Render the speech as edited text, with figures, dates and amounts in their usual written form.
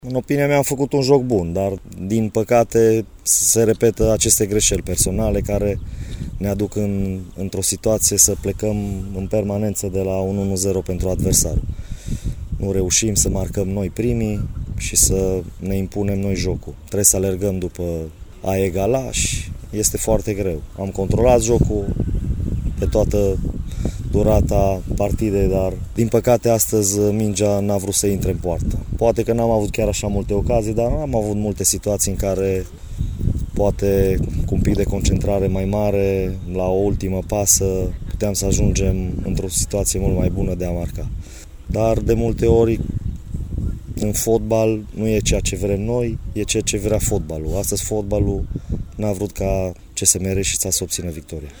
În opinia mea am făcut un joc bun, dar din păcate se repetă aceste greșeli personale care ne aduc într-o situație să plecăm în permanență de la un 1-0 pentru adversar. Nu reușim să marcăm noi primii și să ne impunem noi jocul. Trebuie să alergăm după a egala și este foarte greu. Am controlat jocul pe toată durata partidei, dar din păcate astăzi mingea n-a vrut să intre în poartă. Poate că n-am avut chiar așa multe ocazii, dar am avut multe situații în care poate cu un pic de concentrare mai mare, la o ultimă pasă, puteam să ajungem într-o situație mult mai bună de a marca. Dar de multe ori în fotbal nu e ceea ce vrem noi, e ceea ce vrea fotbalul. Astăzi fotbalul n-a vrut ca CSM Reșița să obțină victoria.